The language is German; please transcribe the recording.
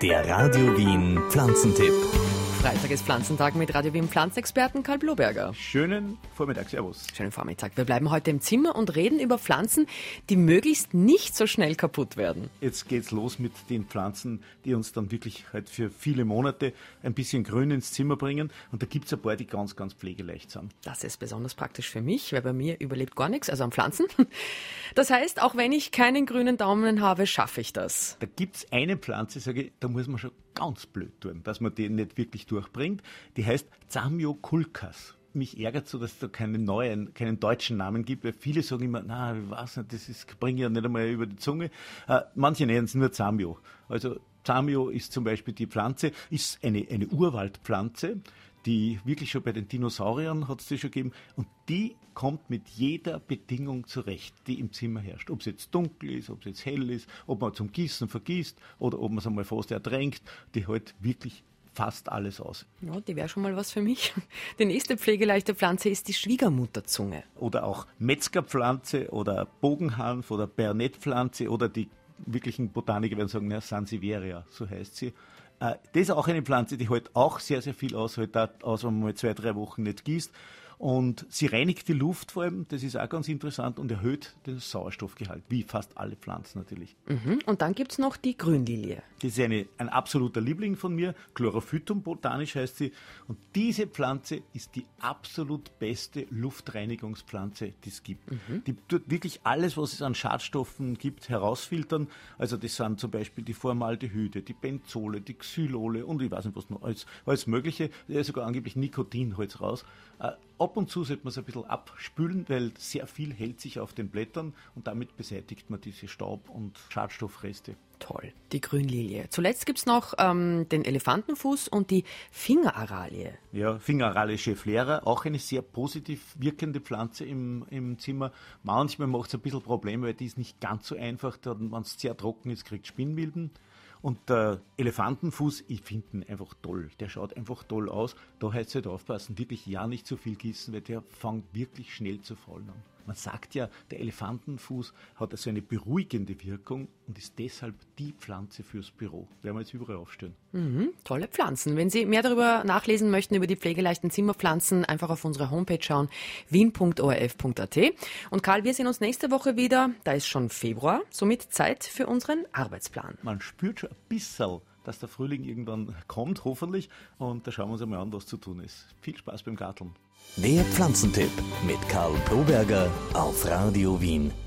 Der Radio Wien Pflanzentipp. Freitag ist Pflanzentag mit Radio Wien Pflanzenexperten Karl Bloberger. Schönen Vormittag, servus. Schönen Vormittag. Wir bleiben heute im Zimmer und reden über Pflanzen, die möglichst nicht so schnell kaputt werden. Jetzt geht's los mit den Pflanzen, die uns dann wirklich halt für viele Monate ein bisschen Grün ins Zimmer bringen. Und da gibt's ein paar, die ganz, ganz pflegeleicht sind. Das ist besonders praktisch für mich, weil bei mir überlebt gar nichts, also an Pflanzen. Das heißt, auch wenn ich keinen grünen Daumen habe, schaffe ich das. Da gibt's eine Pflanze, sage ich, da muss man schon ganz blöd tun, dass man den nicht wirklich durchbringt. Die heißt Zamioculcas. Mich ärgert so, dass es da keinen deutschen Namen gibt, weil viele sagen immer, na, ich weiß nicht, bringe ich ja nicht einmal über die Zunge. Manche nennen es nur Zamio. Also Zamio ist zum Beispiel die Pflanze, ist eine Urwaldpflanze, die wirklich schon bei den Dinosauriern hat es die schon gegeben. Und die kommt mit jeder Bedingung zurecht, die im Zimmer herrscht. Ob es jetzt dunkel ist, ob es jetzt hell ist, ob man zum Gießen vergisst oder ob man es einmal fast ertränkt, die hält wirklich fast alles aus. Ja, die wäre schon mal was für mich. Die nächste pflegeleichte Pflanze ist die Schwiegermutterzunge. Oder auch Metzgerpflanze oder Bogenhanf oder Bernettpflanze oder die wirklichen Botaniker werden sagen, Sansevieria, so heißt sie. Das ist auch eine Pflanze, die hält auch sehr, sehr viel aus, hält auch aus, wenn man mal 2-3 Wochen nicht gießt. Und sie reinigt die Luft vor allem, das ist auch ganz interessant, und erhöht den Sauerstoffgehalt, wie fast alle Pflanzen natürlich. Und dann gibt's noch die Grünlilie. Das ist ein absoluter Liebling von mir, Chlorophytum botanisch heißt sie. Und diese Pflanze ist die absolut beste Luftreinigungspflanze, die es gibt. Die tut wirklich alles, was es an Schadstoffen gibt, herausfiltern. Also das sind zum Beispiel die Formaldehyde, die Benzole, die Xylole und ich weiß nicht was noch, alles Mögliche. Sogar angeblich Nikotin hält es raus. Ab und zu sollte man es ein bisschen abspülen, weil sehr viel hält sich auf den Blättern und damit beseitigt man diese Staub- und Schadstoffreste. Toll, die Grünlilie. Zuletzt gibt's noch den Elefantenfuß und die Fingeraralie. Ja, Fingeraralie schefflera, auch eine sehr positiv wirkende Pflanze im Zimmer. Manchmal macht es ein bisschen Probleme, weil die ist nicht ganz so einfach. Wenn es sehr trocken ist, kriegt Spinnmilben. Und der Elefantenfuß, ich finde ihn einfach toll. Der schaut einfach toll aus. Da heißt es halt aufpassen, wirklich ja nicht zu viel gießen, weil der fängt wirklich schnell zu faulen an. Man sagt ja, der Elefantenfuß hat also eine beruhigende Wirkung und ist deshalb die Pflanze fürs Büro. Werden wir jetzt überall aufstellen. Tolle Pflanzen. Wenn Sie mehr darüber nachlesen möchten, über die pflegeleichten Zimmerpflanzen, einfach auf unsere Homepage schauen, wien.orf.at. Und Karl, wir sehen uns nächste Woche wieder. Da ist schon Februar, somit Zeit für unseren Arbeitsplan. Man spürt schon ein bisschen, dass der Frühling irgendwann kommt, hoffentlich. Und da schauen wir uns einmal an, was zu tun ist. Viel Spaß beim Garteln. Der Pflanzentipp mit Karl Bloberger auf Radio Wien.